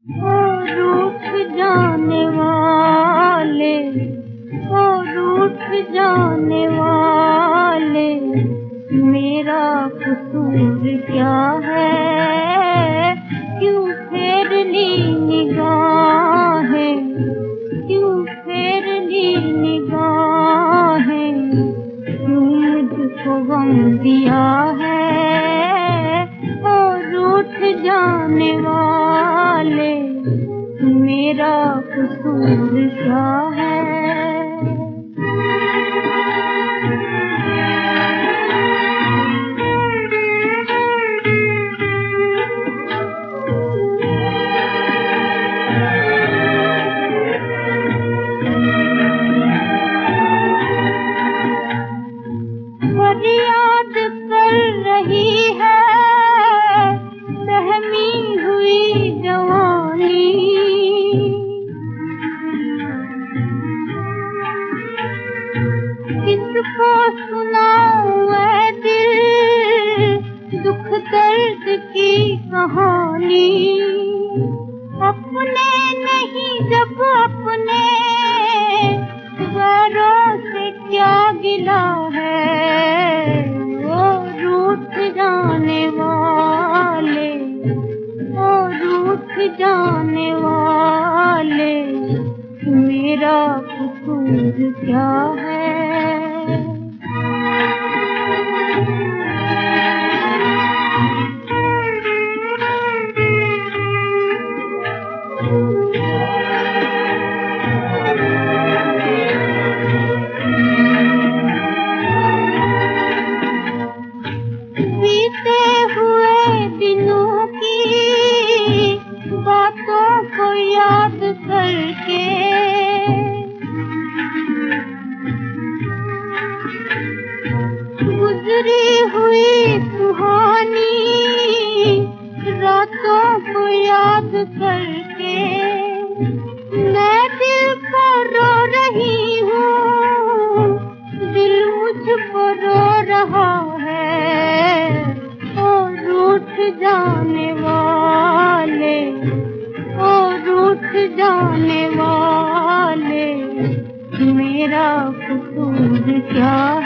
ओ रूठ जाने वाले, ओ रूठ जाने वाले, मेरा कसूर क्या है? क्यों फेर ली निगाहें, क्यों फेर ली निगाहें, क्यों मुझको गम दिया है? ओ रूठ जाने वाले, मेरा कसूर क्या है? फरियाद कर रही है सहमी हुई जवानी, किसको सुनाऊं ऐ दिल दुख दर्द की कहानी। अपने नहीं जब अपने गौरों से क्या गिला है? ओ रूठ जाने वाले, ओ रूठ जाने वाले, मेरा कसूर क्या है? बीते हुए दिनों की बातों को याद करके गुजरी हुई सुहानी रातों को याद करके मैं दिल को रो रही हूँ, दिल मुझको रो रहा है। ओ रूठ जाने वाले, ओ रूठ जाने वाले, मेरा कसूर क्या